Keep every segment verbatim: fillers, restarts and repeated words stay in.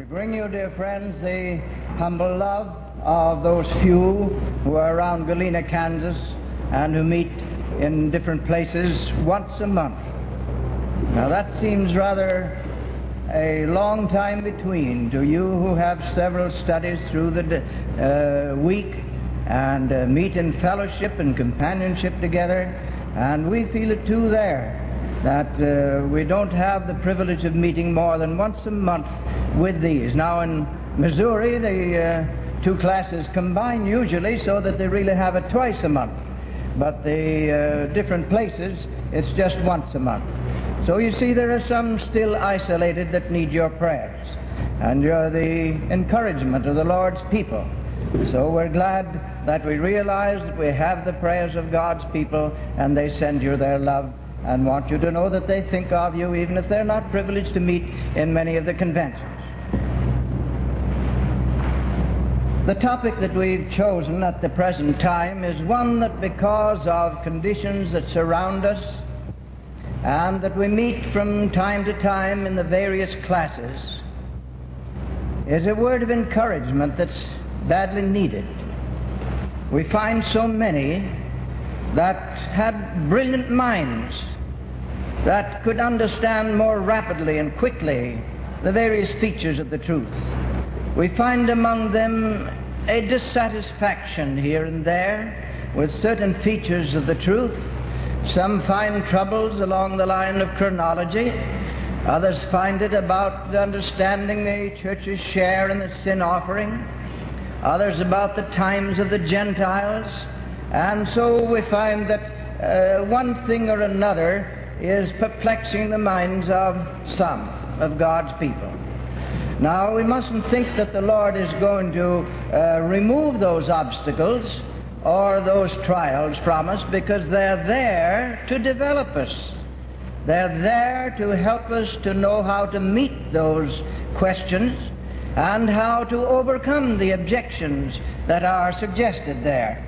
Bring you, dear friends, the humble love of those few who are around Galena, Kansas, and who meet in different places once a month. Now that seems rather a long time between to you who have several studies through the uh, week and uh, meet in fellowship and companionship together, and we feel it too there, that uh, we don't have the privilege of meeting more than once a month with these. Now in Missouri, the uh, two classes combine usually so that they really have it twice a month. But the uh, different places, it's just once a month. So you see, there are some still isolated that need your prayers, and you're the encouragement of the Lord's people. So we're glad that we realize that we have the prayers of God's people, and they send you their love, and want you to know that they think of you, even if they're not privileged to meet in many of the conventions. The topic that we've chosen at the present time is one that, because of conditions that surround us and that we meet from time to time in the various classes, is a word of encouragement that's badly needed. We find so many that had brilliant minds that could understand more rapidly and quickly the various features of the truth. We find among them a dissatisfaction here and there with certain features of the truth. Some find troubles along the line of chronology. Others find it about understanding the church's share in the sin offering. Others about the times of the Gentiles. And so we find that uh, one thing or another is perplexing the minds of some of God's people. Now, we mustn't think that the Lord is going to uh, remove those obstacles or those trials from us, because they're there to develop us. They're there to help us to know how to meet those questions and how to overcome the objections that are suggested there,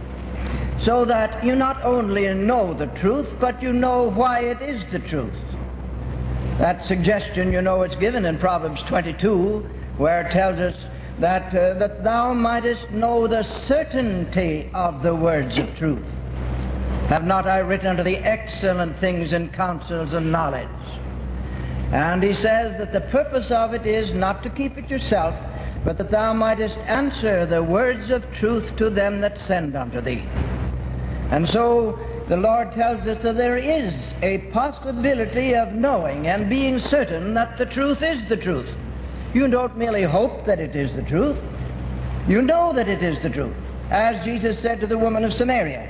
so that you not only know the truth, but you know why it is the truth. That suggestion, you know, is given in Proverbs twenty-two, where it tells us that, uh, that thou mightest know the certainty of the words of truth. Have not I written unto thee excellent things in counsels and knowledge? And he says that the purpose of it is not to keep it yourself, but that thou mightest answer the words of truth to them that send unto thee. And so the Lord tells us that there is a possibility of knowing and being certain that the truth is the truth. You don't merely hope that it is the truth. You know that it is the truth. As Jesus said to the woman of Samaria,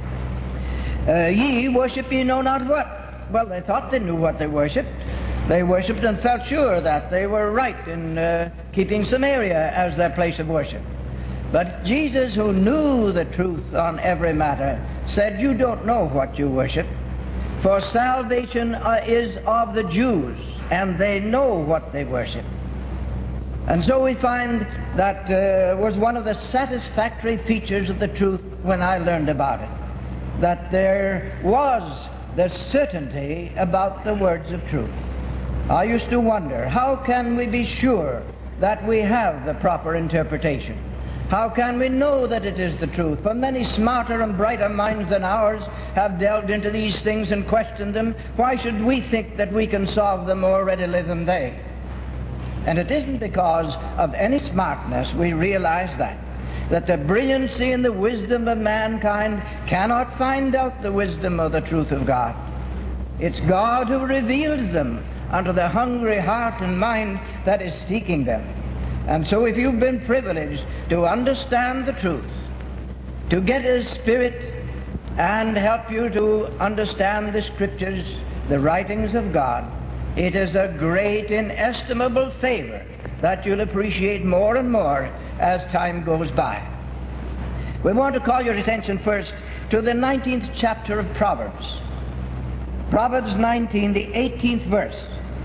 uh, ye worship ye know not what. Well, they thought they knew what they worshipped. They worshipped and felt sure that they were right in uh, keeping Samaria as their place of worship. But Jesus, who knew the truth on every matter, said, you don't know what you worship, for salvation uh, is of the Jews, and they know what they worship. And so we find that uh, was one of the satisfactory features of the truth when I learned about it, that there was the certainty about the words of truth. I used to wonder, how can we be sure that we have the proper interpretation? How can we know that it is the truth? For many smarter and brighter minds than ours have delved into these things and questioned them. Why should we think that we can solve them more readily than they? And it isn't because of any smartness we realize that, that the brilliancy and the wisdom of mankind cannot find out the wisdom or the truth of God. It's God who reveals them unto the hungry heart and mind that is seeking them. And so if you've been privileged to understand the truth, to get His Spirit and help you to understand the Scriptures, the writings of God, it is a great, inestimable favor that you'll appreciate more and more as time goes by. We want to call your attention first to the nineteenth chapter of Proverbs. Proverbs nineteen, the eighteenth verse.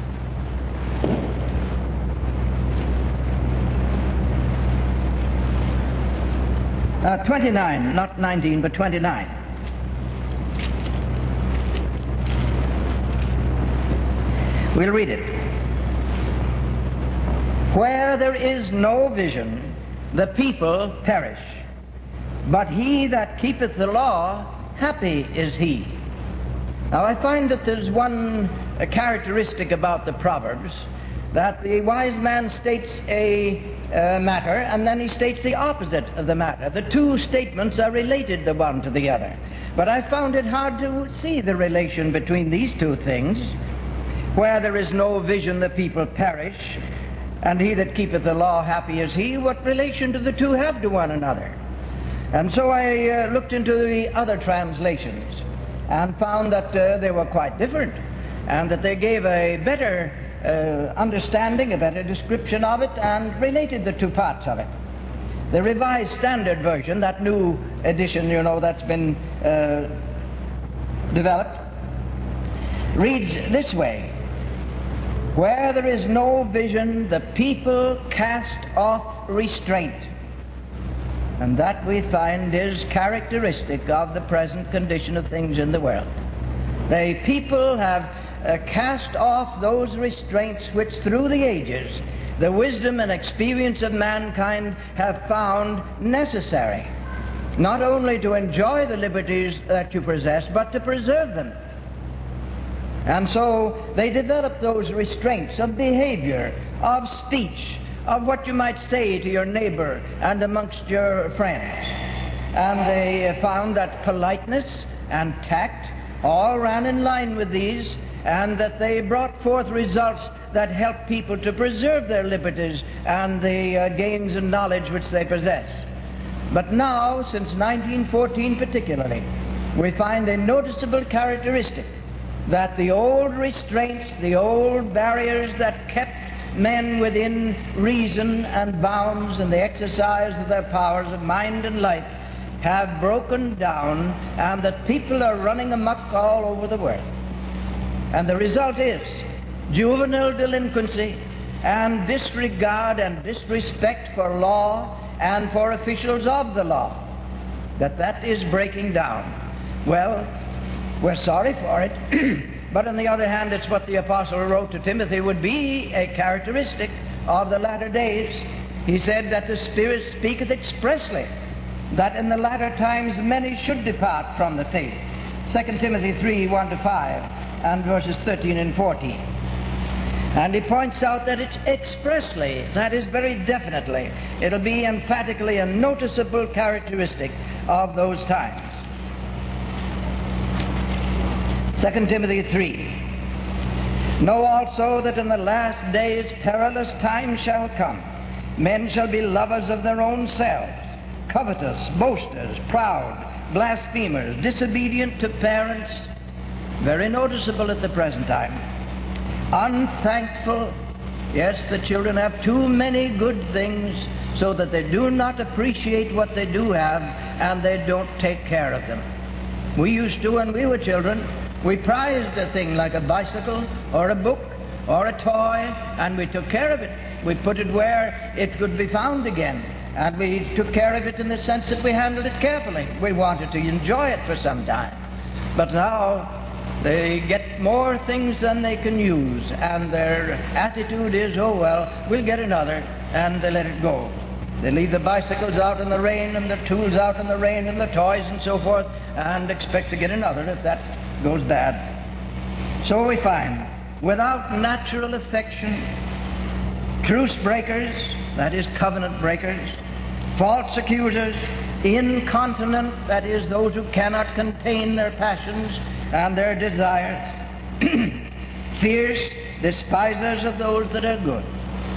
Uh, twenty-nine, not nineteen, but twenty-nine. We'll read it. Where there is no vision, the people perish. But he that keepeth the law, happy is he. Now I find that there's one uh, characteristic about the Proverbs, that the wise man states a uh, matter and then he states the opposite of the matter. The two statements are related the one to the other. But I found it hard to see the relation between these two things. Where there is no vision, the people perish, and he that keepeth the law, happy is he. What relation do the two have to one another? And so I uh, looked into the other translations and found that uh, they were quite different, and that they gave a better uh, understanding, a better description of it, and related the two parts of it. The Revised Standard Version, that new edition, you know, that's been uh, developed, reads this way: where there is no vision, the people cast off restraint. And that we find is characteristic of the present condition of things in the world. The people have uh, cast off those restraints which through the ages the wisdom and experience of mankind have found necessary, not only to enjoy the liberties that you possess, but to preserve them. And so they developed those restraints of behavior, of speech, of what you might say to your neighbor and amongst your friends. And they found that politeness and tact all ran in line with these, and that they brought forth results that helped people to preserve their liberties and the uh, gains and knowledge which they possess. But now, since nineteen fourteen particularly, we find a noticeable characteristic, that the old restraints, the old barriers that kept men within reason and bounds and the exercise of their powers of mind and life have broken down, and that people are running amok all over the world. And the result is juvenile delinquency and disregard and disrespect for law and for officials of the law, that that is breaking down. Well, we're sorry for it. But on the other hand, it's what the apostle wrote to Timothy would be a characteristic of the latter days. He said that the Spirit speaketh expressly that in the latter times many should depart from the faith. Second Timothy three, one to five, and verses thirteen and fourteen. And he points out that it's expressly, that is very definitely, it'll be emphatically a noticeable characteristic of those times. Second Timothy three. Know also that in the last days perilous times shall come. Men shall be lovers of their own selves, covetous, boasters, proud, blasphemers, disobedient to parents. Very noticeable at the present time. Unthankful. Yes, the children have too many good things, so that they do not appreciate what they do have, and they don't take care of them. We used to when we were children. We prized a thing like a bicycle or a book or a toy, and we took care of it. We put it where it could be found again, and we took care of it in the sense that we handled it carefully. We wanted to enjoy it for some time. But now they get more things than they can use, and their attitude is, oh well, we'll get another, and they let it go. They leave the bicycles out in the rain and the tools out in the rain and the toys and so forth, and expect to get another if that goes bad. So we find, without natural affection, truce breakers, that is covenant breakers, false accusers, incontinent, that is those who cannot contain their passions and their desires, fierce, despisers of those that are good,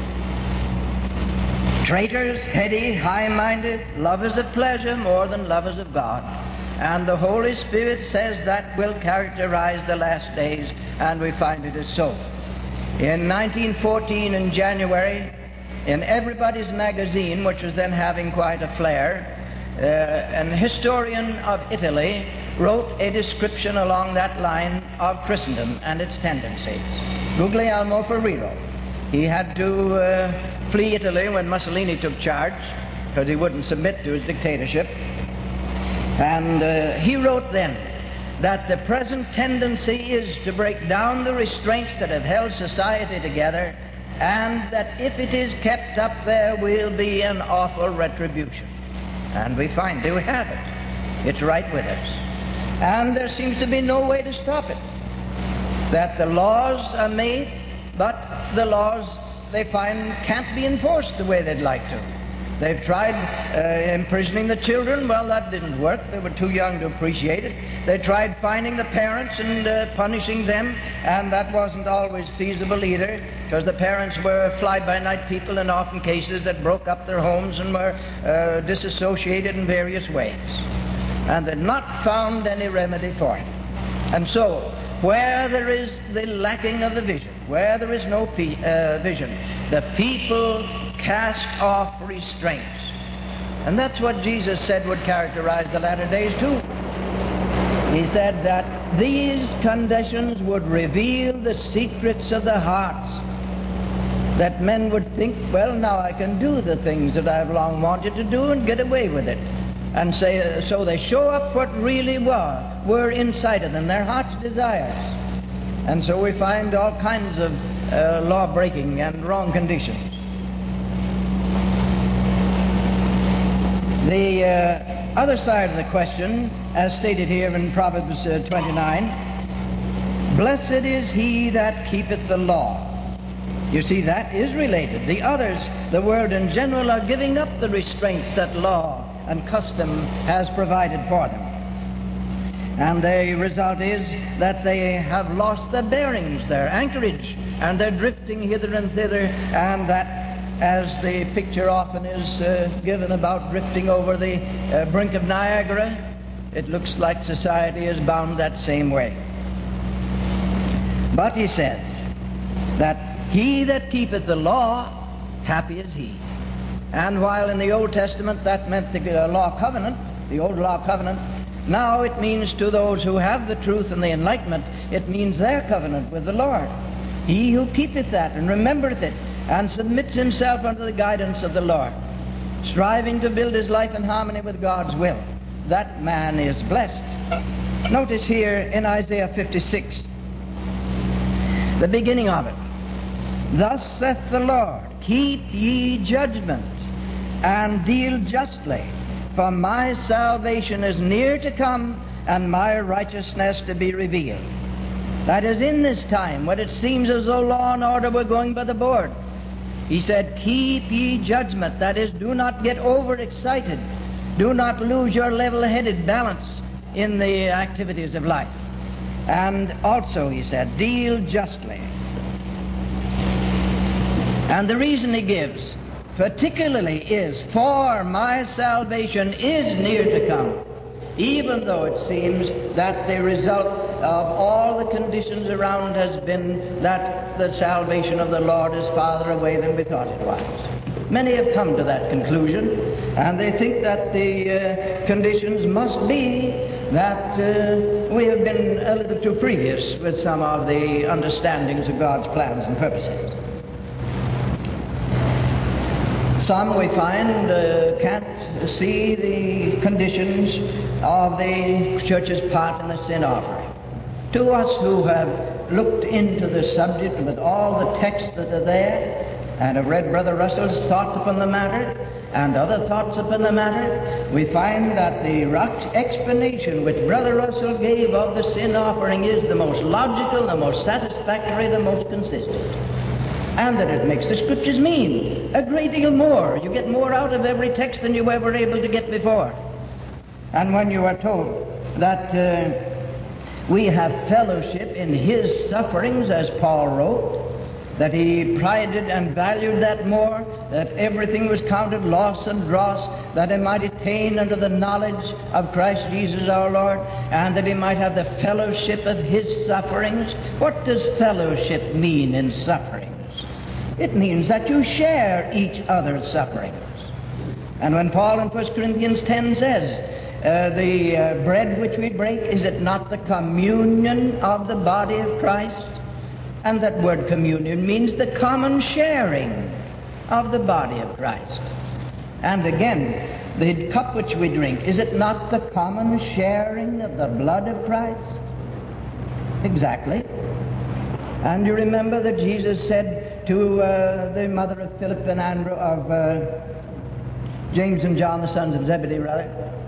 traitors, heady, high-minded, lovers of pleasure more than lovers of God. And the Holy Spirit says that will characterize the last days, and we find it is so. In nineteen fourteen, in January, in Everybody's Magazine, which was then having quite a flair, uh, an historian of Italy wrote a description along that line of Christendom and its tendencies. Guglielmo Ferrero. He had to uh, flee Italy when Mussolini took charge, because he wouldn't submit to his dictatorship. And uh, he wrote then that the present tendency is to break down the restraints that have held society together and that if it is kept up there will be an awful retribution. And we find that we have it. It's right with us. And there seems to be no way to stop it. That the laws are made, but the laws, they find, can't be enforced the way they'd like to. They've tried uh, imprisoning the children. Well, that didn't work. They were too young to appreciate it. They tried fining the parents and uh, punishing them, and that wasn't always feasible either, because the parents were fly-by-night people in often cases that broke up their homes and were uh, disassociated in various ways. And they'd not found any remedy for it. And so, where there is the lacking of the vision, where there is no pe- uh, vision, the people cast off restraints. And that's what Jesus said would characterize the latter days too. He said that these conditions would reveal the secrets of the hearts, that men would think, well, now I can do the things that I've long wanted to do and get away with it. And say, uh, so they show up what really were, were inside of them, their heart's desires. And so we find all kinds of uh, law-breaking and wrong conditions. The uh, other side of the question, as stated here in Proverbs uh, twenty-nine, blessed is he that keepeth the law. You see, that is related. The others, the world in general, are giving up the restraints that law and custom has provided for them. And the result is that they have lost their bearings, their anchorage, and they're drifting hither and thither, and that, as the picture often is uh, given about drifting over the uh, brink of Niagara, it looks like society is bound that same way. But he says that he that keepeth the law, happy is he. And while in the Old Testament that meant the uh, law covenant, the old law covenant, now it means to those who have the truth and the enlightenment, it means their covenant with the Lord. He who keepeth that and remembereth it and submits himself unto the guidance of the Lord, striving to build his life in harmony with God's will, that man is blessed. Notice here in Isaiah fifty-six, the beginning of it. Thus saith the Lord, keep ye judgment, and deal justly, for my salvation is near to come, and my righteousness to be revealed. That is, in this time, when it seems as though law and order were going by the board, he said, keep ye judgment. That is, do not get overexcited. Do not lose your level-headed balance in the activities of life. And also, he said, deal justly. And the reason he gives, particularly, is, for my salvation is near to come, even though it seems that the result of all the conditions around has been that the salvation of the Lord is farther away than we thought it was. Many have come to that conclusion, and they think that the uh, conditions must be that uh, we have been a little too previous with some of the understandings of God's plans and purposes. Some, we find, uh, can't see the conditions of the church's part in the sin offering. To us who have looked into the subject with all the texts that are there, and have read Brother Russell's thoughts upon the matter, and other thoughts upon the matter, we find that the explanation which Brother Russell gave of the sin offering is the most logical, the most satisfactory, the most consistent. And that it makes the Scriptures mean a great deal more. You get more out of every text than you were ever able to get before. And when you are told that uh, we have fellowship in His sufferings, as Paul wrote, that he prided and valued that more, that everything was counted loss and dross, that he might attain unto the knowledge of Christ Jesus our Lord, and that he might have the fellowship of His sufferings. What does fellowship mean in sufferings? It means that you share each other's sufferings. And when Paul in First Corinthians ten says, uh, the uh, bread which we break, is it not the communion of the body of Christ? And that word communion means the common sharing of the body of Christ. And again, the cup which we drink, is it not the common sharing of the blood of Christ? Exactly. And you remember that Jesus said, to uh, the mother of Philip and Andrew, of uh, James and John, the sons of Zebedee, rather,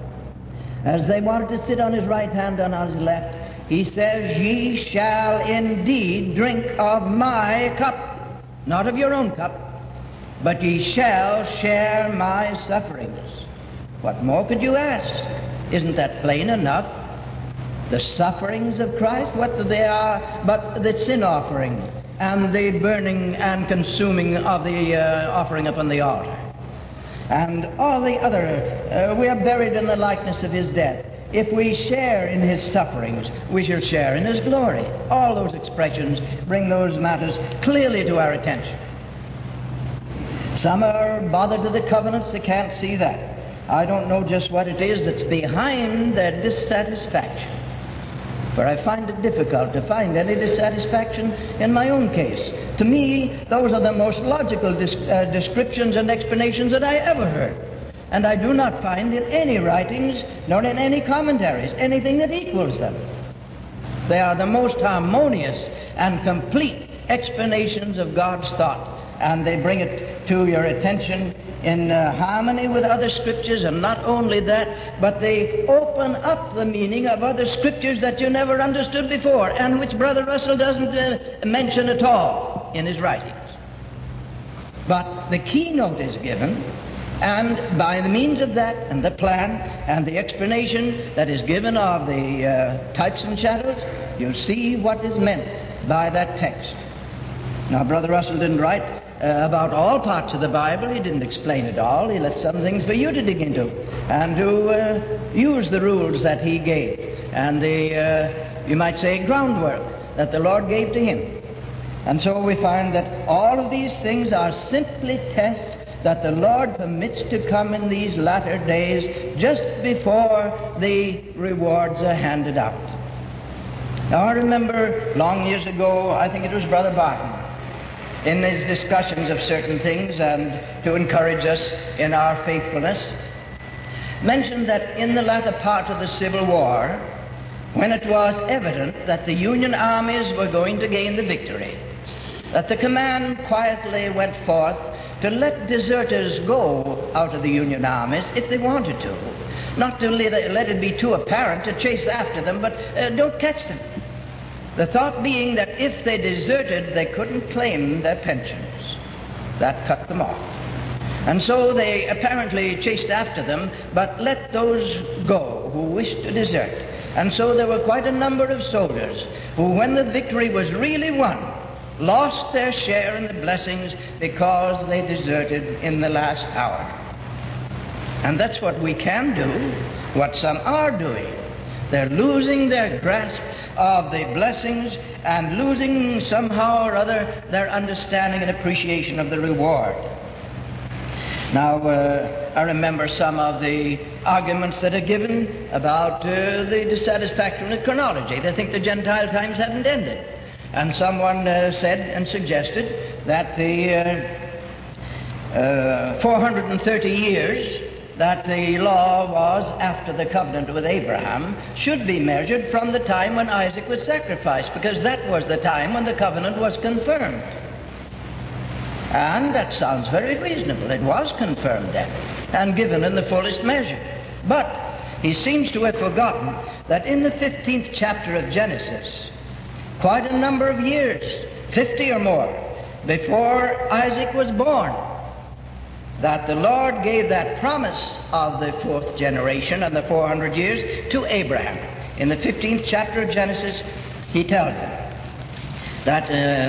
as they wanted to sit on his right hand and on his left, he says, "Ye shall indeed drink of my cup," not of your own cup, "but ye shall share my sufferings." What more could you ask? Isn't that plain enough? The sufferings of Christ, what they are but the sin offering and the burning and consuming of the uh, offering upon the altar. And all the other, uh, we are buried in the likeness of his death. If we share in his sufferings, we shall share in his glory. All those expressions bring those matters clearly to our attention. Some are bothered to the covenants, they can't see that. I don't know just what it is that's behind their dissatisfaction. For I find it difficult to find any dissatisfaction in my own case. To me, those are the most logical dis- uh, descriptions and explanations that I ever heard. And I do not find in any writings, nor in any commentaries, anything that equals them. They are the most harmonious and complete explanations of God's thought. And they bring it to your attention in uh, harmony with other scriptures, and not only that, but they open up the meaning of other scriptures that you never understood before, and which Brother Russell doesn't uh, mention at all in his writings. But the keynote is given, and by the means of that, and the plan, and the explanation that is given of the uh, types and shadows, you'll see what is meant by that text. Now, Brother Russell didn't write Uh, about all parts of the Bible. He didn't explain it all. He left some things for you to dig into and to uh, use the rules that he gave and the, uh, you might say, groundwork that the Lord gave to him. And so we find that all of these things are simply tests that the Lord permits to come in these latter days just before the rewards are handed out. Now, I remember long years ago, I think it was Brother Barton, in his discussions of certain things and to encourage us in our faithfulness, mentioned that in the latter part of the Civil War, when it was evident that the Union armies were going to gain the victory, that the command quietly went forth to let deserters go out of the Union armies if they wanted to, not to let it, let it be too apparent to chase after them, but uh, don't catch them. The thought being that if they deserted, they couldn't claim their pensions. That cut them off. And so they apparently chased after them, but let those go who wished to desert. And so there were quite a number of soldiers who, when the victory was really won, lost their share in the blessings because they deserted in the last hour. And that's what we can do, what some are doing. They're losing their grasp of the blessings and losing somehow or other their understanding and appreciation of the reward. Now, uh, I remember some of the arguments that are given about uh, the dissatisfaction with chronology. They think the Gentile times hadn't ended. And someone uh, said and suggested that the uh, uh, four hundred thirty years that the law was after the covenant with Abraham should be measured from the time when Isaac was sacrificed, because that was the time when the covenant was confirmed. And that sounds very reasonable. It was confirmed then and given in the fullest measure. But he seems to have forgotten that in the fifteenth chapter of Genesis, quite a number of years, fifty or more, before Isaac was born, that the Lord gave that promise of the fourth generation and the four hundred years to Abraham. In the fifteenth chapter of Genesis, he tells him that uh,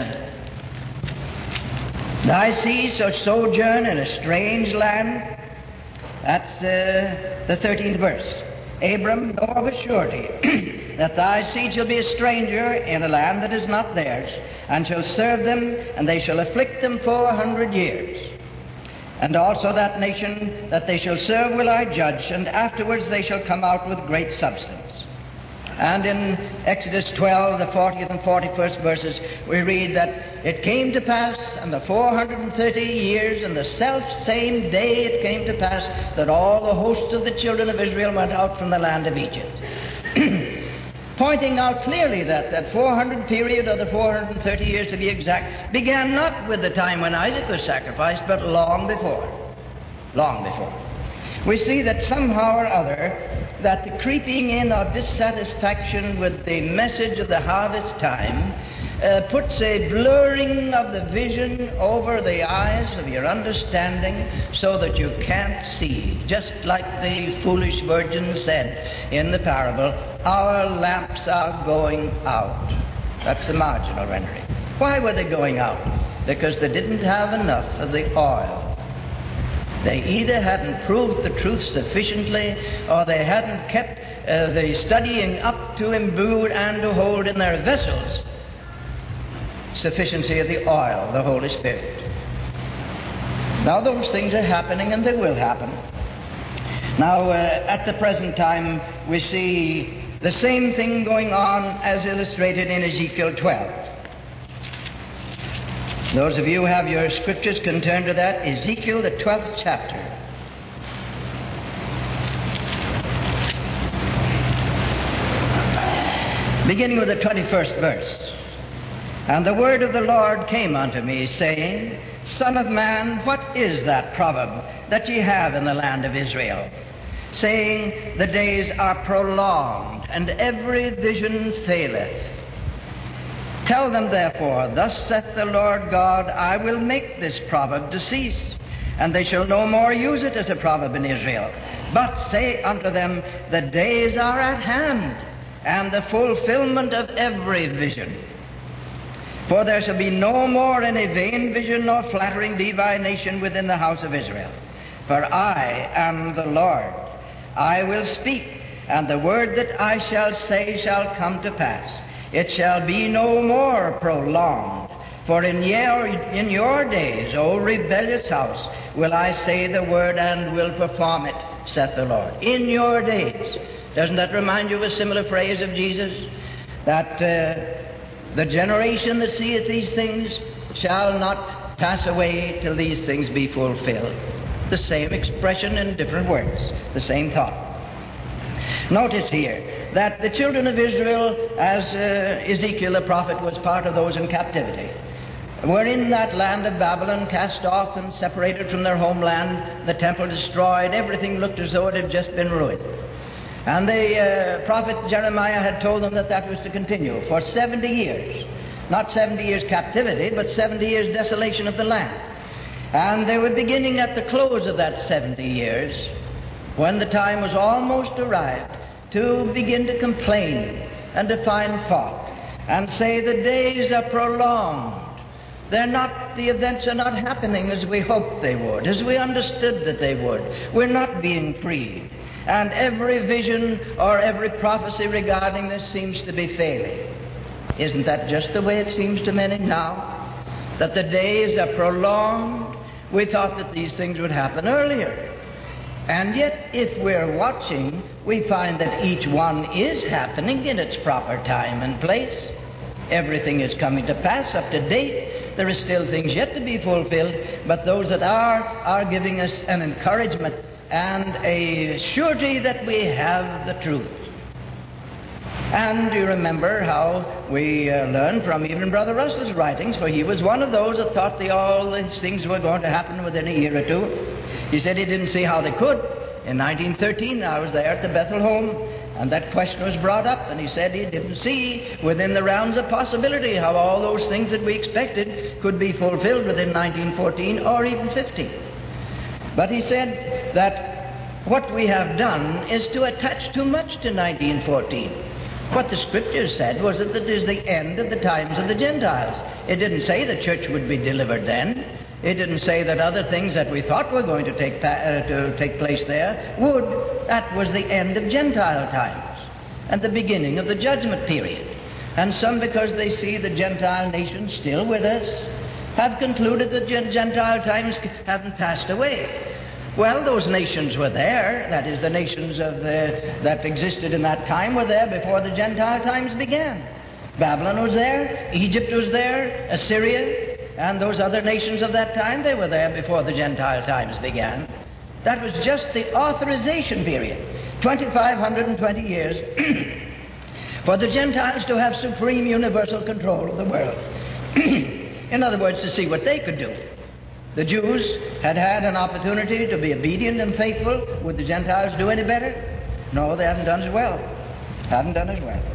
thy seed shall sojourn in a strange land. That's uh, the thirteenth verse. Abram, know of a surety that thy seed shall be a stranger in a land that is not theirs, and shall serve them, and they shall afflict them four hundred years. And also that nation that they shall serve will I judge, and afterwards they shall come out with great substance. And in Exodus twelve, the fortieth and forty-first verses, we read that it came to pass, and the four hundred thirty years, and the self-same day it came to pass, that all the hosts of the children of Israel went out from the land of Egypt. pointing out clearly that that four hundred period, or the four hundred thirty years to be exact, began not with the time when Isaac was sacrificed, but long before. Long before. We see that somehow or other, that the creeping in of dissatisfaction with the message of the harvest time uh, puts a blurring of the vision over the eyes of your understanding so that you can't see. Just like the foolish virgin said in the parable, our lamps are going out. That's the marginal rendering. Why were they going out? Because they didn't have enough of the oil. They either hadn't proved the truth sufficiently, or they hadn't kept uh, the studying up to imbue and to hold in their vessels sufficiency of the oil, the Holy Spirit. Now those things are happening, and they will happen. Now uh, at the present time we see the same thing going on as illustrated in Ezekiel twelve. Those of you who have your scriptures can turn to that, Ezekiel, the twelfth chapter. Beginning with the twenty-first verse. And the word of the Lord came unto me, saying, Son of man, what is that proverb that ye have in the land of Israel? Saying, the days are prolonged, and every vision faileth. Tell them therefore, thus saith the Lord God, I will make this proverb to cease, and they shall no more use it as a proverb in Israel. But say unto them, the days are at hand, and the fulfillment of every vision. For there shall be no more any vain vision nor flattering divination within the house of Israel. For I am the Lord. I will speak, and the word that I shall say shall come to pass. It shall be no more prolonged. For in your, in your days, O rebellious house, will I say the word and will perform it, saith the Lord. In your days. Doesn't that remind you of a similar phrase of Jesus? That uh, the generation that seeth these things shall not pass away till these things be fulfilled. The same expression in different words, the same thought. Notice here that the children of Israel, as uh, Ezekiel the prophet was part of those in captivity, were in that land of Babylon, cast off and separated from their homeland, the temple destroyed, everything looked as though it had just been ruined. And the uh, prophet Jeremiah had told them that that was to continue for seventy years. Not seventy years captivity, but seventy years desolation of the land. And they were beginning at the close of that seventy years, when the time was almost arrived, to begin to complain and to find fault and say the days are prolonged. They're not, the events are not happening as we hoped they would, as we understood that they would. We're not being freed. And every vision or every prophecy regarding this seems to be failing. Isn't that just the way it seems to many now? That the days are prolonged. We thought that these things would happen earlier. And yet, if we're watching, we find that each one is happening in its proper time and place. Everything is coming to pass up to date. There are still things yet to be fulfilled, but those that are, are giving us an encouragement and a surety that we have the truth. And you remember how we uh, learned from even Brother Russell's writings, for he was one of those that thought the, all these things were going to happen within a year or two. He said he didn't see how they could. In nineteen thirteen, I was there at the Bethel home, and that question was brought up, and he said he didn't see within the realms of possibility how all those things that we expected could be fulfilled within nineteen fourteen or even fifteen. But he said that what we have done is to attach too much to nineteen fourteen. What the Scriptures said was that it is the end of the times of the Gentiles. It didn't say the church would be delivered then. It didn't say that other things that we thought were going to take, uh, to take place there would. That was the end of Gentile times and the beginning of the judgment period. And some, because they see the Gentile nations still with us, have concluded that Gentile times haven't passed away. Well, those nations were there. That is, the nations of the, that existed in that time were there before the Gentile times began. Babylon was there, Egypt was there, Assyria, and those other nations of that time, they were there before the Gentile times began. That was just the authorization period, two thousand five hundred twenty years, for the Gentiles to have supreme universal control of the world. In other words, to see what they could do. The Jews had had an opportunity to be obedient and faithful. Would the Gentiles do any better? No, they haven't done as well. Haven't done as well.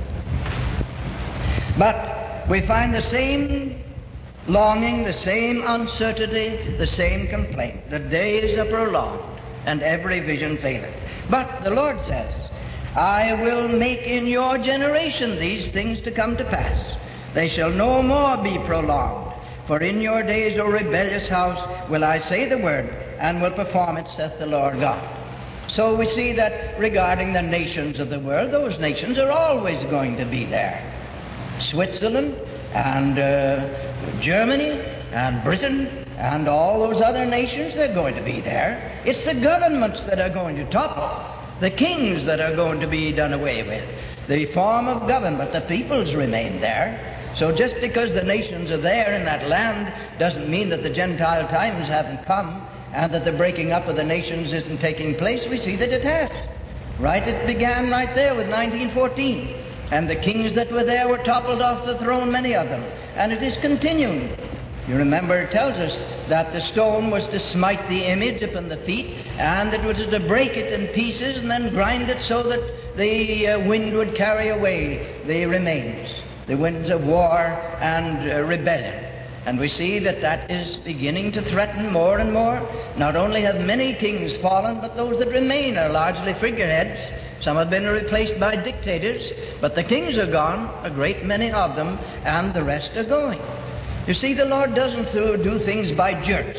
But we find the same longing, the same uncertainty, the same complaint. The days are prolonged, and every vision faileth. But the Lord says, I will make in your generation these things to come to pass. They shall no more be prolonged. For in your days, O rebellious house, will I say the word, and will perform it, saith the Lord God. So we see that regarding the nations of the world, those nations are always going to be there. Switzerland and uh, Germany and Britain and all those other nations, they're going to be there. It's the governments that are going to topple. The kings that are going to be done away with. The form of government, the peoples remain there. So just because the nations are there in that land doesn't mean that the Gentile times haven't come and that the breaking up of the nations isn't taking place. We see that it has. Right, it began right there with nineteen fourteen. And the kings that were there were toppled off the throne, many of them. And it is continuing. You remember it tells us that the stone was to smite the image upon the feet, and it was to break it in pieces and then grind it so that the uh, wind would carry away the remains, the winds of war and uh, rebellion. And we see that that is beginning to threaten more and more. Not only have many kings fallen, but those that remain are largely figureheads. Some have been replaced by dictators, but the kings are gone, a great many of them, and the rest are going. You see, the Lord doesn't do things by jerks.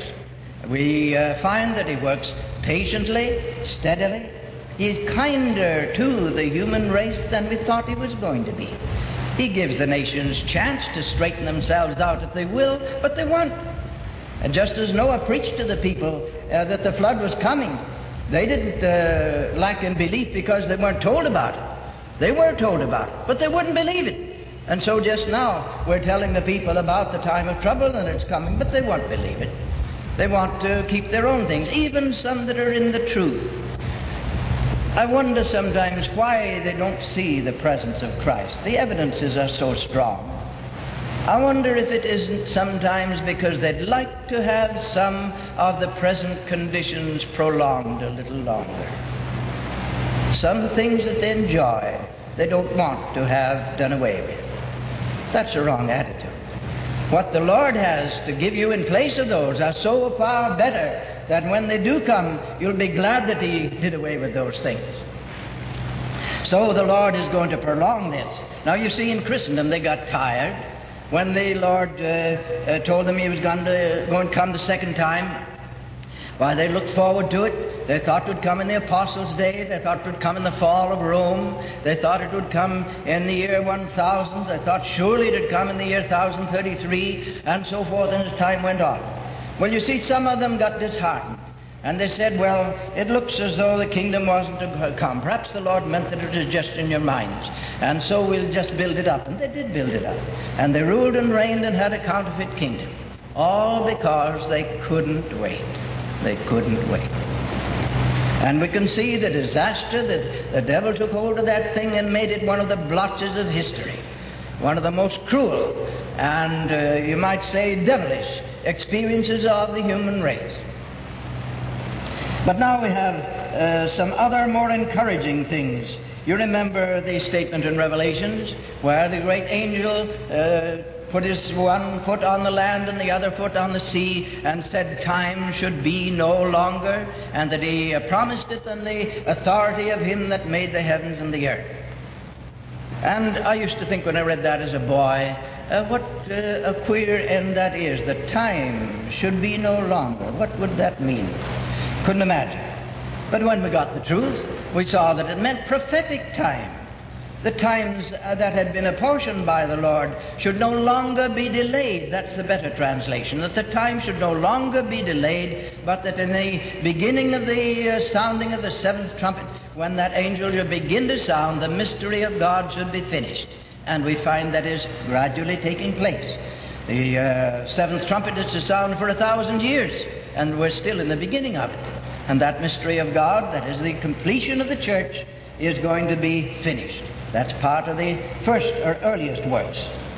We uh, find that He works patiently, steadily. He's kinder to the human race than we thought He was going to be. He gives the nations chance to straighten themselves out if they will, but they won't. And just as Noah preached to the people uh, that the flood was coming, they didn't uh, lack in belief because they weren't told about it. They were told about it, but they wouldn't believe it. And so just now we're telling the people about the time of trouble and it's coming, but they won't believe it. They want to keep their own things, even some that are in the truth. I wonder sometimes why they don't see the presence of Christ. The evidences are so strong. I wonder if it isn't sometimes because they'd like to have some of the present conditions prolonged a little longer. Some things that they enjoy, they don't want to have done away with. That's a wrong attitude. What the Lord has to give you in place of those are so far better that when they do come, you'll be glad that He did away with those things. So the Lord is going to prolong this. Now you see, in Christendom they got tired when the Lord uh, uh, told them He was going to, going to come the second time. Why, they looked forward to it. They thought it would come in the Apostles' day. They thought it would come in the fall of Rome. They thought it would come in the year one thousand. They thought surely it would come in the year one thousand thirty-three, and so forth, and as time went on. Well, you see, some of them got disheartened. And they said, well, it looks as though the kingdom wasn't to come. Perhaps the Lord meant that it was just in your minds. And so we'll just build it up. And they did build it up. And they ruled and reigned and had a counterfeit kingdom. All because they couldn't wait. They couldn't wait. And we can see the disaster that the devil took hold of that thing and made it one of the blotches of history. One of the most cruel and, uh, you might say, devilish experiences of the human race. But now we have uh, some other more encouraging things. You remember the statement in Revelations where the great angel uh, put his one foot on the land and the other foot on the sea and said time should be no longer, and that he uh, promised it on the authority of Him that made the heavens and the earth. And I used to think when I read that as a boy, uh, what uh, a queer end that is, that time should be no longer. What would that mean? Couldn't imagine. But when we got the truth, we saw that it meant prophetic time. The times uh, that had been apportioned by the Lord should no longer be delayed. That's the better translation. That the time should no longer be delayed, but that in the beginning of the uh, sounding of the seventh trumpet, when that angel should begin to sound, the mystery of God should be finished. And we find that is gradually taking place. The uh, seventh trumpet is to sound for a thousand years, and we're still in the beginning of it. And that mystery of God, that is the completion of the church, is going to be finished. That's part of the first or earliest words.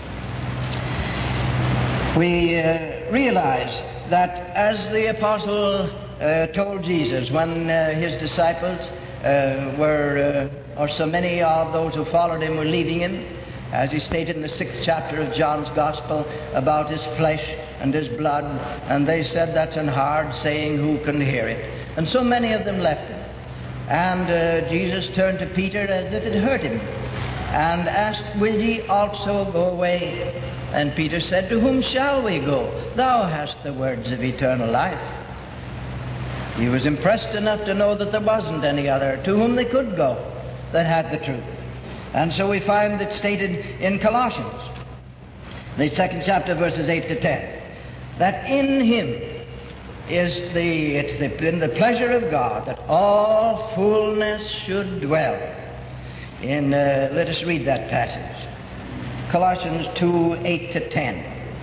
We uh, realize that as the apostle uh, told Jesus when uh, his disciples uh, were, uh, or so many of those who followed him were leaving him, as he stated in the sixth chapter of John's Gospel about his flesh and his blood, and they said, "That's an hard saying, who can hear it?" And so many of them left him. And uh, Jesus turned to Peter as if it hurt him and asked, "Will ye also go away?" And Peter said, "To whom shall we go? Thou hast the words of eternal life." He was impressed enough to know that there wasn't any other to whom they could go that had the truth. And so we find it stated in Colossians, the second chapter, verses eight to ten, that in him is the, it's the, been the pleasure of God that all fullness should dwell. In, uh, let us read that passage. Colossians two, eight to ten.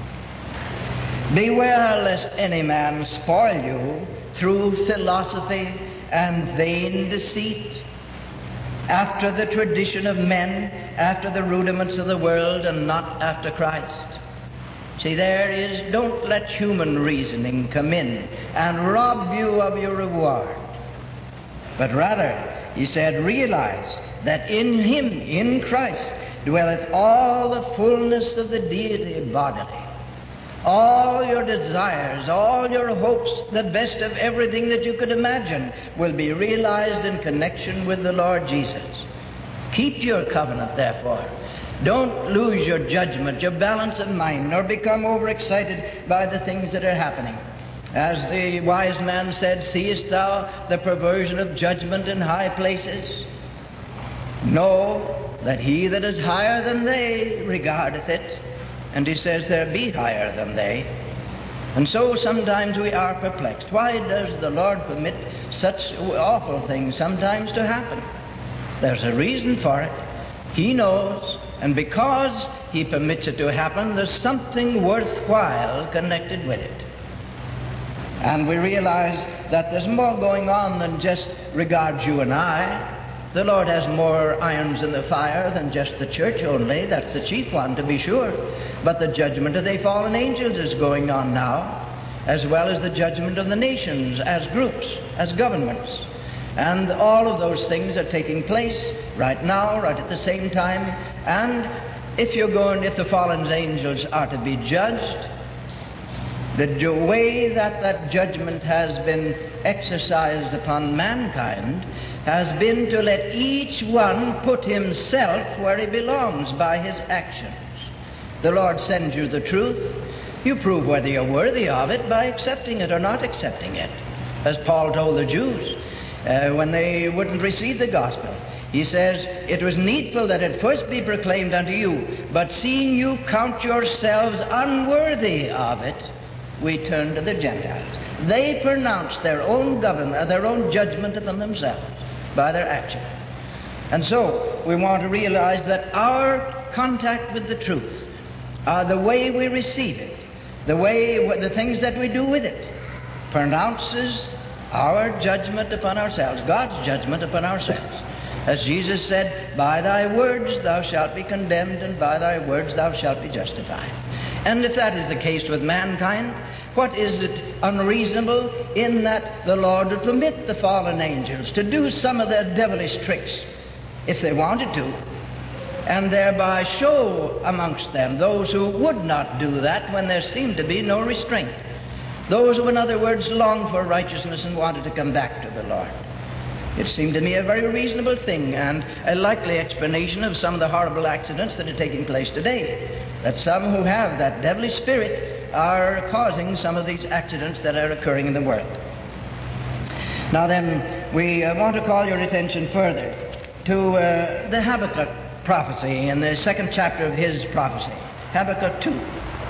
"Beware lest any man spoil you through philosophy and vain deceit, after the tradition of men, after the rudiments of the world, and not after Christ." See, there is, don't let human reasoning come in and rob you of your reward. But rather, he said, realize that in him, in Christ, dwelleth all the fullness of the deity bodily. All your desires, all your hopes, the best of everything that you could imagine will be realized in connection with the Lord Jesus. Keep your covenant, therefore. Don't lose your judgment, your balance of mind, nor become overexcited by the things that are happening. As the wise man said, "Seest thou the perversion of judgment in high places? Know that he that is higher than they regardeth it." And he says, "There be higher than they." And so sometimes we are perplexed. Why does the Lord permit such awful things sometimes to happen? There's a reason for it. He knows, and because he permits it to happen, there's something worthwhile connected with it. And we realize that there's more going on than just regards you and I. The Lord has more irons in the fire than just the church only. That's the chief one, to be sure. But the judgment of the fallen angels is going on now, as well as the judgment of the nations as groups, as governments. And all of those things are taking place right now, right at the same time. And if you're going, if the fallen angels are to be judged, the way that that judgment has been exercised upon mankind has been to let each one put himself where he belongs by his actions. The Lord sends you the truth. You prove whether you're worthy of it by accepting it or not accepting it. As Paul told the Jews uh, when they wouldn't receive the gospel. He says, "It was needful that it first be proclaimed unto you, but seeing you count yourselves unworthy of it, we turn to the Gentiles." They pronounce their own government, their own judgment upon themselves by their action. And so we want to realize that our contact with the truth, uh, the way we receive it, the way, the things that we do with it, pronounces our judgment upon ourselves, God's judgment upon ourselves. As Jesus said, "By thy words thou shalt be condemned, and by thy words thou shalt be justified." And if that is the case with mankind, what is it unreasonable in that the Lord would permit the fallen angels to do some of their devilish tricks, if they wanted to, and thereby show amongst them those who would not do that when there seemed to be no restraint? Those who, in other words, longed for righteousness and wanted to come back to the Lord. It seemed to me a very reasonable thing and a likely explanation of some of the horrible accidents that are taking place today. That some who have that devilish spirit are causing some of these accidents that are occurring in the world. Now then, we uh, want to call your attention further to uh, the Habakkuk prophecy in the second chapter of his prophecy, Habakkuk two.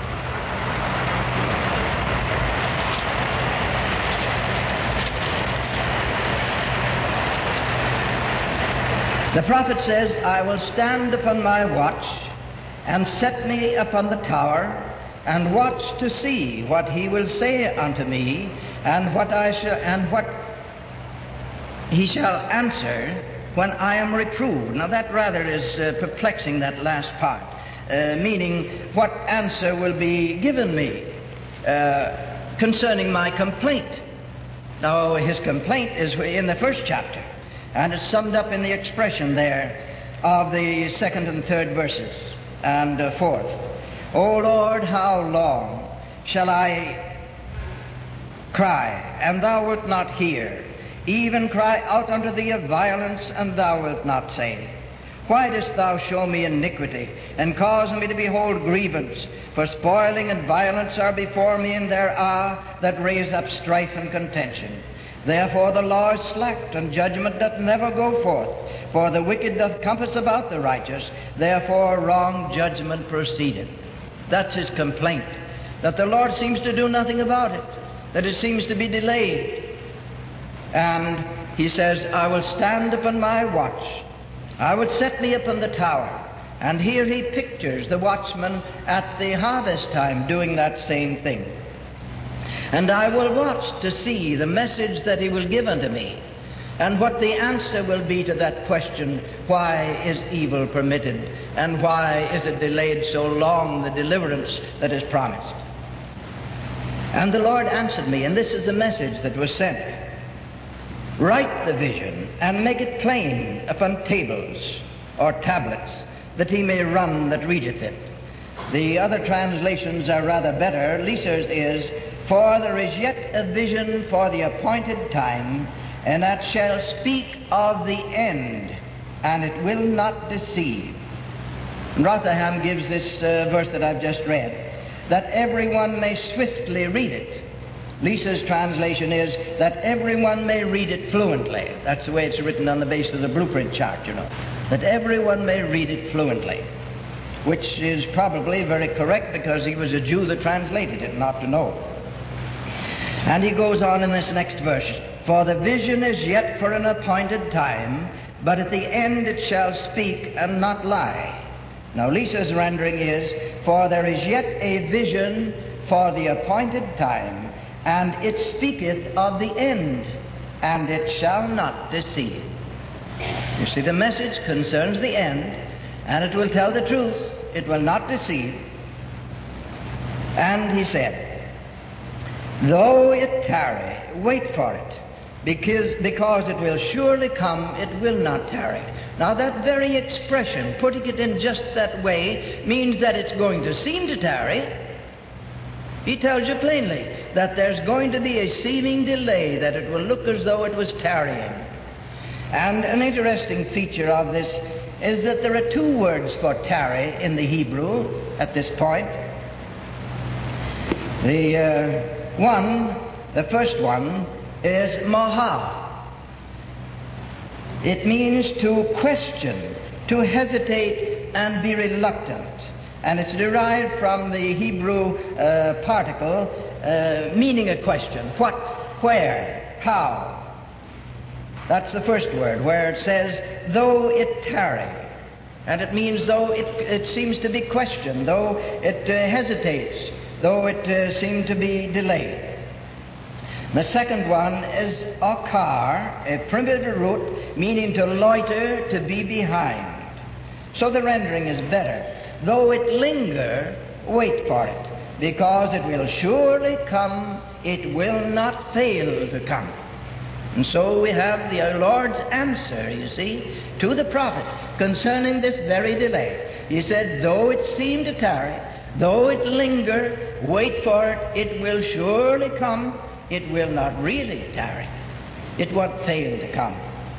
The prophet says, "I will stand upon my watch, and set me upon the tower, and watch to see what he will say unto me, and what I shall, and what he shall answer when I am reproved. Now that rather is uh, perplexing, that last part, uh, meaning what answer will be given me uh, concerning my complaint. Now his complaint is in the first chapter, and it's summed up in the expression there of the second and third verses and uh, fourth. O Lord, how long shall I cry, and thou wilt not hear? Even cry out unto thee of violence, and thou wilt not save. Why dost thou show me iniquity, and cause me to behold grievance? For spoiling and violence are before me, and there are that raise up strife and contention. Therefore the law is slacked, and judgment doth never go forth. For the wicked doth compass about the righteous, therefore wrong judgment proceedeth. That's his complaint, that the Lord seems to do nothing about it, that it seems to be delayed. And he says, I will stand upon my watch. I will set me upon the tower. And here he pictures the watchman at the harvest time doing that same thing. And I will watch to see the message that he will give unto me, and what the answer will be to that question, why is evil permitted, and why is it delayed so long, the deliverance that is promised? And the Lord answered me, and this is the message that was sent. Write the vision, and make it plain upon tables or tablets, that he may run that readeth it. The other translations are rather better. Lisa's is, for there is yet a vision for the appointed time, and that shall speak of the end, and it will not deceive. Rotherham gives this uh, verse that I've just read, that everyone may swiftly read it. Lisa's translation is that everyone may read it fluently. That's the way it's written on the base of the blueprint chart, you know. That everyone may read it fluently, which is probably very correct, because he was a Jew that translated it, not to know. And he goes on in this next verse, for the vision is yet for an appointed time, but at the end it shall speak and not lie. Now Lisa's rendering is, for there is yet a vision for the appointed time, and it speaketh of the end, and it shall not deceive. You see, the message concerns the end, and it will tell the truth. It will not deceive. And he said, though it tarry, wait for it, because, because it will surely come, it will not tarry. Now that very expression, putting it in just that way, means that it's going to seem to tarry. He tells you plainly that there's going to be a seeming delay, that it will look as though it was tarrying. And an interesting feature of this is that there are two words for tarry in the Hebrew at this point. The uh, one, the first one, is mahah. It means to question, to hesitate and be reluctant. And it's derived from the Hebrew uh, particle uh, meaning a question. What, where, how. That's the first word, where it says, though it tarry. And it means though it, it seems to be questioned, though it uh, hesitates, though it uh, seems to be delayed. The second one is akar, a primitive root meaning to loiter, to be behind. So the rendering is better. Though it linger, wait for it, because it will surely come, it will not fail to come. And so we have the Lord's answer, you see, to the prophet concerning this very delay. He said, though it seem to tarry, though it linger, wait for it, it will surely come, it will not really tarry. It won't fail to come.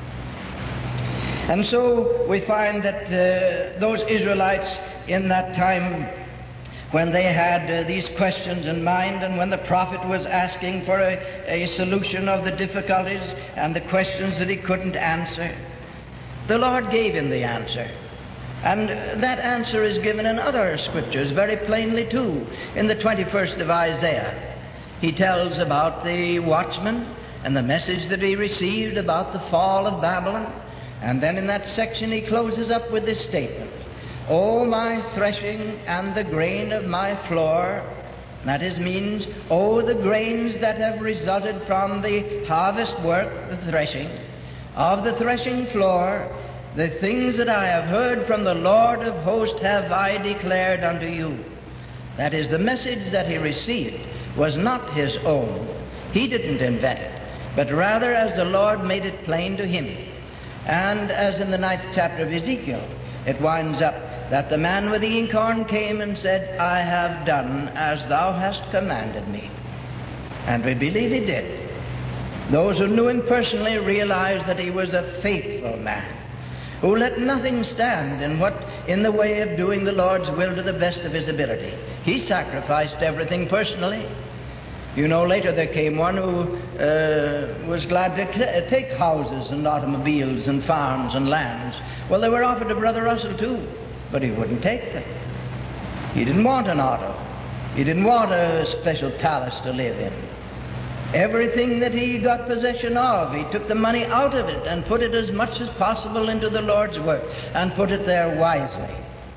And so we find that uh, those Israelites in that time, when they had uh, these questions in mind, and when the prophet was asking for a, a solution of the difficulties and the questions that he couldn't answer, the Lord gave him the answer. And that answer is given in other scriptures very plainly too. In the twenty-first of Isaiah, he tells about the watchman and the message that he received about the fall of Babylon. And then in that section he closes up with this statement, O my threshing and the grain of my floor. That is, means, O the grains that have resulted from the harvest work, the threshing. of the threshing floor, the things that I have heard from the Lord of hosts have I declared unto you. That is, the message that he received was not his own. He didn't invent it, but rather as the Lord made it plain to him. And as in the ninth chapter of Ezekiel, it winds up that the man with the inkhorn came and said, I have done as thou hast commanded me. And we believe he did. Those who knew him personally realized that he was a faithful man, who let nothing stand in what in the way of doing the Lord's will to the best of his ability. He sacrificed everything personally. You know, later there came one who uh, was glad to t- take houses and automobiles and farms and lands. Well, they were offered to Brother Russell too, but he wouldn't take them. He didn't want an auto. He didn't want a special palace to live in. Everything that he got possession of, he took the money out of it and put it as much as possible into the Lord's work and put it there wisely.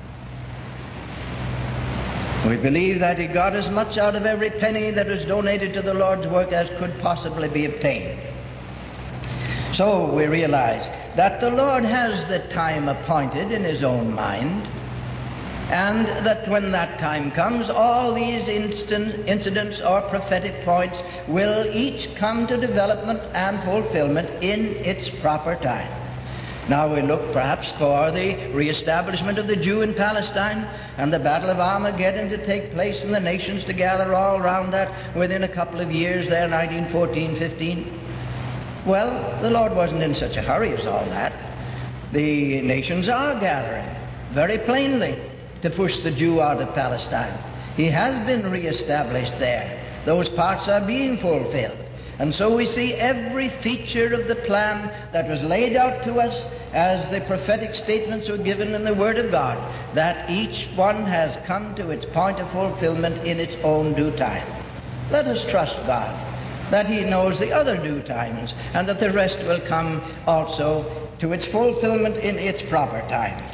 We believe that he got as much out of every penny that was donated to the Lord's work as could possibly be obtained. So we realize that the Lord has the time appointed in his own mind, and that when that time comes, all these instant incidents or prophetic points will each come to development and fulfillment in its proper time. Now we look perhaps for the reestablishment of the Jew in Palestine and the Battle of Armageddon to take place and the nations to gather all around that within a couple of years there, nineteen fourteen, fifteen. Well, the Lord wasn't in such a hurry as all that. The nations are gathering very plainly to push the Jew out of Palestine. He has been reestablished there. Those parts are being fulfilled. And so we see every feature of the plan that was laid out to us as the prophetic statements were given in the Word of God, that each one has come to its point of fulfillment in its own due time. Let us trust God that he knows the other due times and that the rest will come also to its fulfillment in its proper time.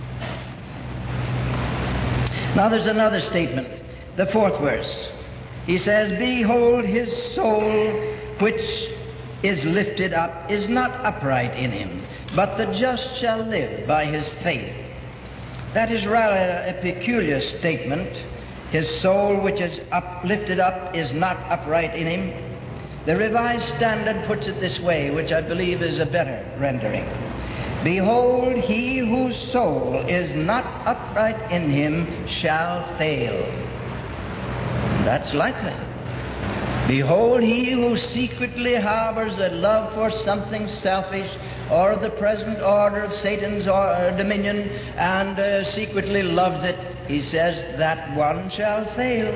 Now there's another statement, the fourth verse. He says, behold, his soul which is lifted up is not upright in him, but the just shall live by his faith. That is rather a peculiar statement. His soul which is up, lifted up is not upright in him. The Revised Standard puts it this way, which I believe is a better rendering. Behold, he whose soul is not upright in him shall fail. That's likely. Behold, he who secretly harbors a love for something selfish or the present order of Satan's or dominion and uh, secretly loves it, he says that one shall fail.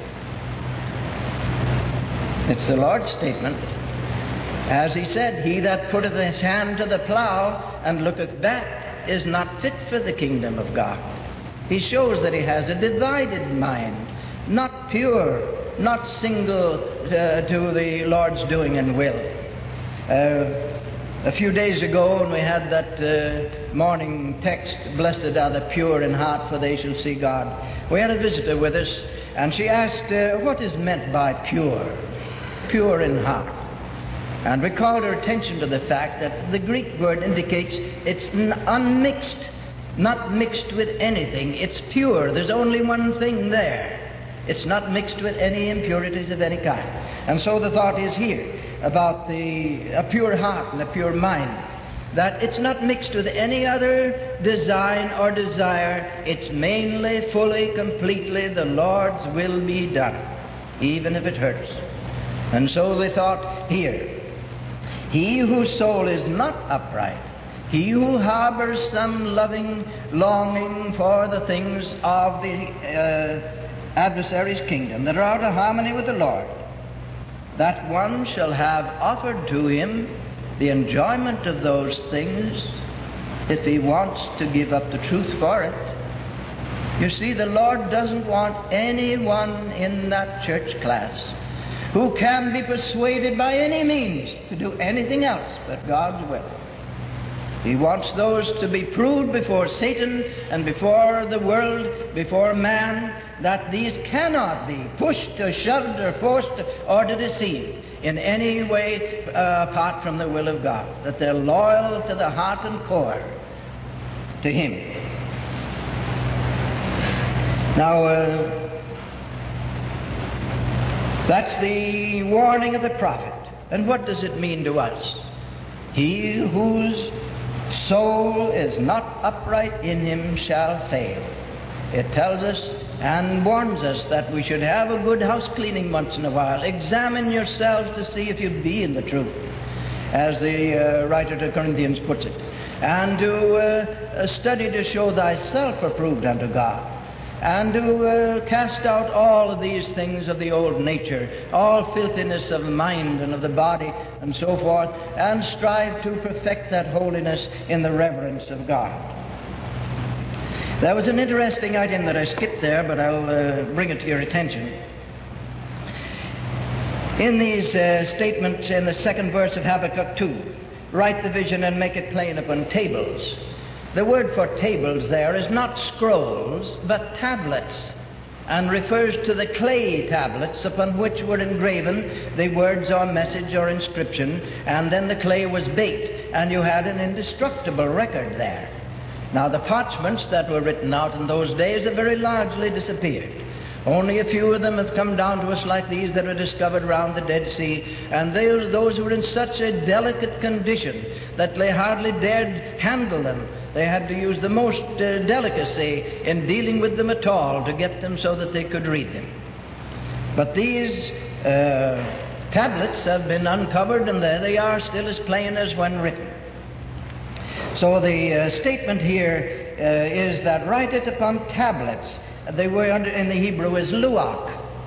It's the Lord's statement. As he said, he that putteth his hand to the plow and looketh back is not fit for the kingdom of God. He shows that he has a divided mind, not pure, not single uh, to the Lord's doing and will. Uh, a few days ago when we had that uh, morning text, blessed are the pure in heart, for they shall see God, we had a visitor with us, and she asked, uh, what is meant by pure? Pure in heart. And we called her attention to the fact that the Greek word indicates it's unmixed, not mixed with anything. It's pure. There's only one thing there. It's not mixed with any impurities of any kind. And so the thought is here about the a pure heart and a pure mind, that it's not mixed with any other design or desire. It's mainly, fully, completely the Lord's will be done, even if it hurts. And so they thought here, he whose soul is not upright, he who harbors some loving longing for the things of the uh, adversary's kingdom that are out of harmony with the Lord, that one shall have offered to him the enjoyment of those things if he wants to give up the truth for it. You see, the Lord doesn't want anyone in that church class who can be persuaded by any means to do anything else but God's will. He wants those to be proved before Satan and before the world, before man, that these cannot be pushed or shoved or forced or to deceive. in any way uh, apart from the will of God, that they're loyal to the heart and core to Him. Now, uh, that's the warning of the prophet. And what does it mean to us? He whose soul is not upright in him shall fail. It tells us and warns us that we should have a good house cleaning once in a while. Examine yourselves to see if you be in the truth, as the uh, writer to Corinthians puts it, and to uh, study to show thyself approved unto God, and to uh, cast out all of these things of the old nature, all filthiness of mind and of the body and so forth, and strive to perfect that holiness in the reverence of God. There was an interesting item that I skipped there, but I'll uh, bring it to your attention. In these uh, statements in the second verse of Habakkuk two, write the vision and make it plain upon tables. The word for tables there is not scrolls, but tablets, and refers to the clay tablets upon which were engraven the words or message or inscription, and then the clay was baked, and you had an indestructible record there. Now, the parchments that were written out in those days have very largely disappeared. Only a few of them have come down to us, like these that were discovered around the Dead Sea, and they, those were in such a delicate condition that they hardly dared handle them. They had to use the most uh, delicacy in dealing with them at all to get them so that they could read them. But these uh, tablets have been uncovered, and there they are, still as plain as when written. So the uh, statement here uh, is that write it upon tablets. The word in the Hebrew is luach.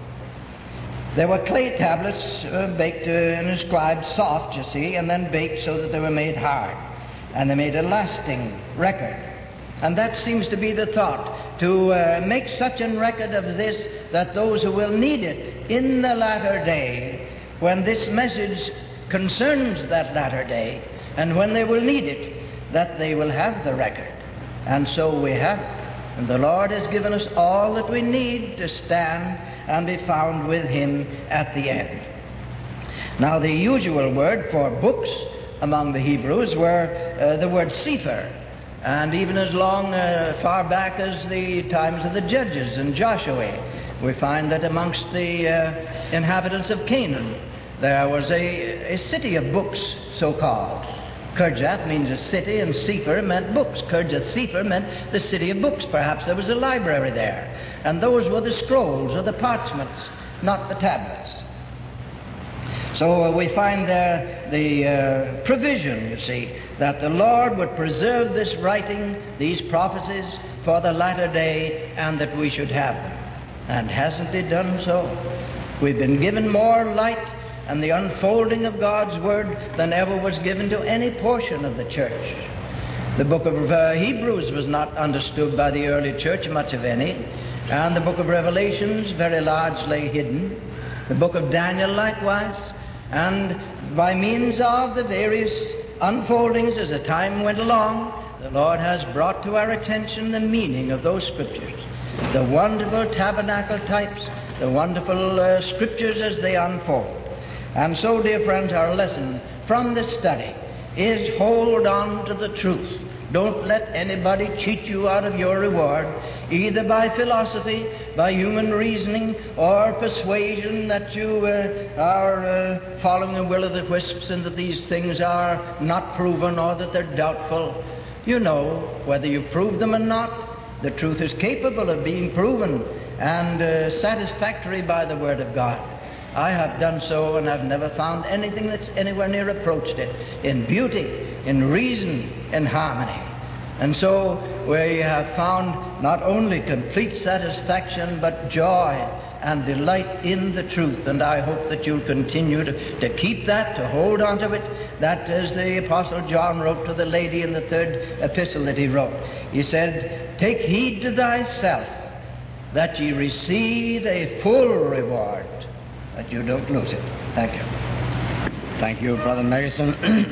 There were clay tablets uh, baked uh, and inscribed soft, you see, and then baked so that they were made hard. And they made a lasting record. And that seems to be the thought, to uh, make such a record of this that those who will need it in the latter day, when this message concerns that latter day, and when they will need it, that they will have the record. And so we have it. And the Lord has given us all that we need to stand and be found with Him at the end. Now, the usual word for books among the Hebrews were uh, the word sefer, and even as long uh, far back as the times of the Judges and Joshua, we find that amongst the uh, inhabitants of Canaan there was a, a city of books, so-called. Kirjath means a city, and Sefer meant books. Kirjath Sefer meant the city of books. Perhaps there was a library there, and those were the scrolls or the parchments, not the tablets. So uh, we find there the uh, provision, you see, that the Lord would preserve this writing, these prophecies, for the latter day, and that we should have them. And hasn't He done so? We've been given more light and the unfolding of God's Word than ever was given to any portion of the church. The book of uh, Hebrews was not understood by the early church, much of any, and the book of Revelations very largely hidden. The book of Daniel likewise, and by means of the various unfoldings as the time went along, the Lord has brought to our attention the meaning of those scriptures, the wonderful tabernacle types, the wonderful uh, scriptures as they unfold. And so, dear friends, our lesson from this study is hold on to the truth. Don't let anybody cheat you out of your reward, either by philosophy, by human reasoning, or persuasion that you uh, are uh, following the will of the wisps and that these things are not proven or that they're doubtful. You know, whether you prove them or not, the truth is capable of being proven and uh, satisfactory by the Word of God. I have done so, and I've never found anything that's anywhere near approached it in beauty, in reason, in harmony. And so, where you have found not only complete satisfaction, but joy and delight in the truth, and I hope that you'll continue to, to keep that, to hold on to it. That, as the Apostle John wrote to the lady in the third epistle that he wrote, he said, "Take heed to thyself, that ye receive a full reward, that you don't lose it." Thank you. Thank you, Brother Mason.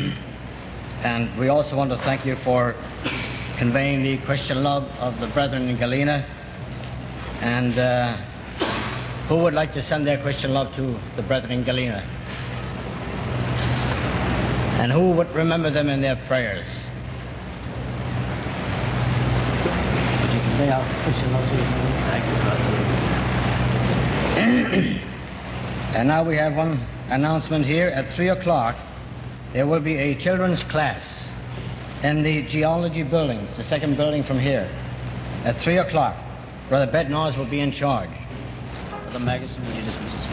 And we also want to thank you for conveying the Christian love of the brethren in Galena. And uh, who would like to send their Christian love to the brethren in Galena? And who would remember them in their prayers? Would you convey our Christian love to you? Thank you, brother. And now we have one announcement here. At three o'clock, there will be a children's class in the geology building. It's the second building from here. At three o'clock, Brother Bednarz will be in charge. Brother Magnuson, would you dismiss us?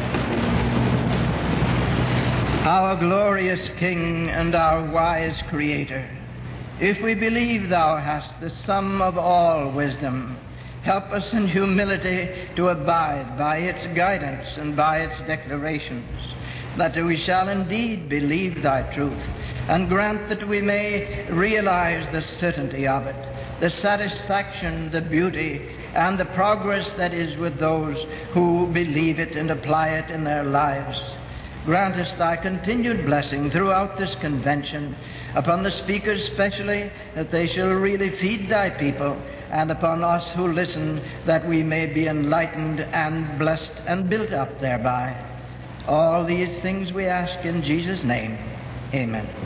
Our glorious King and our wise Creator, if we believe Thou hast the sum of all wisdom, help us in humility to abide by its guidance and by its declarations, that we shall indeed believe Thy truth, and grant that we may realize the certainty of it, the satisfaction, the beauty, and the progress that is with those who believe it and apply it in their lives. Grant us Thy continued blessing throughout this convention, upon the speakers especially, that they shall really feed Thy people, and upon us who listen, that we may be enlightened and blessed and built up thereby. All these things we ask in Jesus' name. Amen.